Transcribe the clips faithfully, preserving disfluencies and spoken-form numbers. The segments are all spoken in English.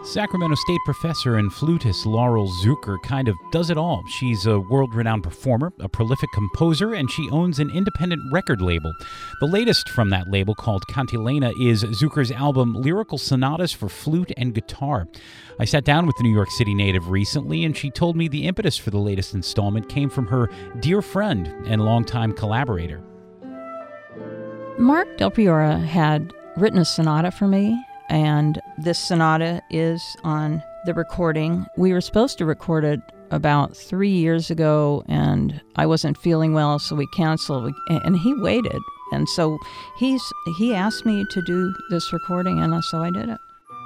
Sacramento State professor and flutist Laurel Zucker kind of does it all. She's a world-renowned performer, a prolific composer, and she owns an independent record label. The latest from that label, called Cantilena, is Zucker's album Lyrical Sonatas for Flute and Guitar. I sat down with the New York City native recently, and she told me the impetus for the latest installment came from her dear friend and longtime collaborator. Mark Del Priore had written a sonata for me, and this sonata is on the recording. We were supposed to record it about three years ago, and I wasn't feeling well, so we canceled. And he waited, and so he's he asked me to do this recording, and so I did it.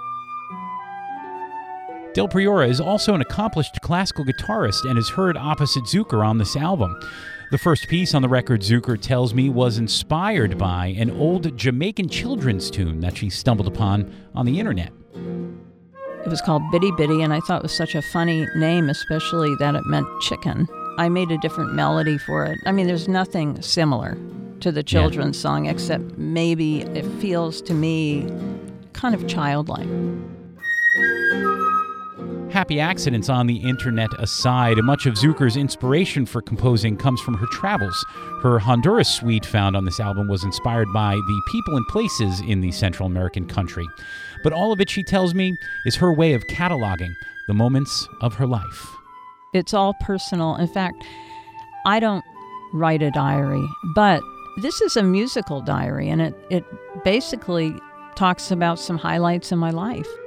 Del Priore is also an accomplished classical guitarist and is heard opposite Zucker on this album. The first piece on the record, Zucker tells me, was inspired by an old Jamaican children's tune that she stumbled upon on the internet. It was called Bitty Bitty, and I thought it was such a funny name, especially that it meant chicken. I made a different melody for it. I mean, there's nothing similar to the children's yeah. song, except maybe it feels to me kind of childlike. Happy accidents on the internet aside, much of Zucker's inspiration for composing comes from her travels. Her Honduras suite found on this album was inspired by the people and places in the Central American country. But all of it, she tells me, is her way of cataloging the moments of her life. It's all personal. In fact, I don't write a diary, but this is a musical diary, and it, it basically talks about some highlights in my life.